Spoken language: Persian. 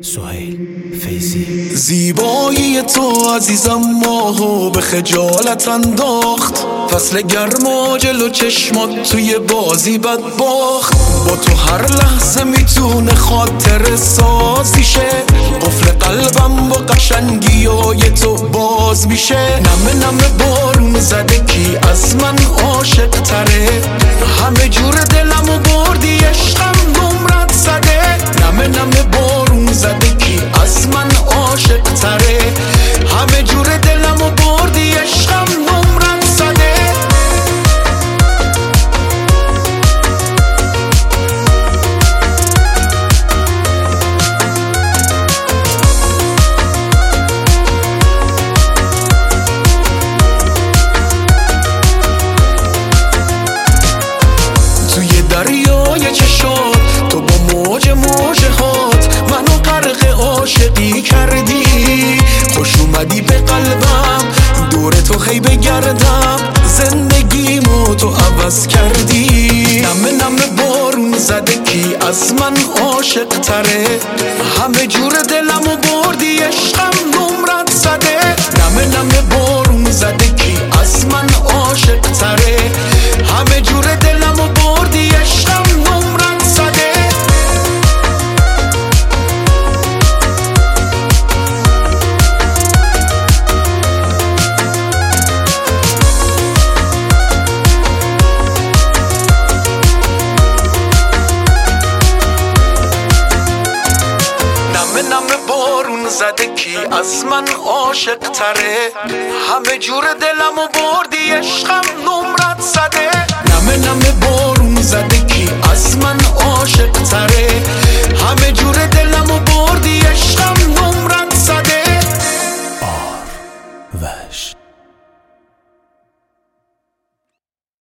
سهیل فیضی. زیبایی تو عزیزم ماهو به خجالت انداخت، فصل گرما جلو چشمات توی بازی بد باخت. با تو هر لحظه میتونه خاطر سازی شه، قفل قلبم با قشنگی های تو باز میشه. نمه نمه بارون زده کی از من عاشق تره، همه جور دلمو بردی عشقم نمرت زده. نمه نمه بارون زده کی از من عاشق تره، همه جور دلمو بردی عشقم نمرت زده. توی دریای چشات تو با موج هات منو غرق عاشقی کردی. خوش اومدی به قلبم، دور تو خی بگردم، زندگیمو تو عوض کردی. نمه نمه بارون زده کی از من عاشق تره، همه جور دلمو بردی عشقم نمرت زده. نمه نمه بارون زده کی از من عاشق تره، همه جور دلمو بردی عشقم نمرت زده. نمه نمه بارون زده کی از من عاشق تره، همه جور دلمو بردی عشقم نمرت زده. نمه نمه بارون زده کی از من عاشق تره،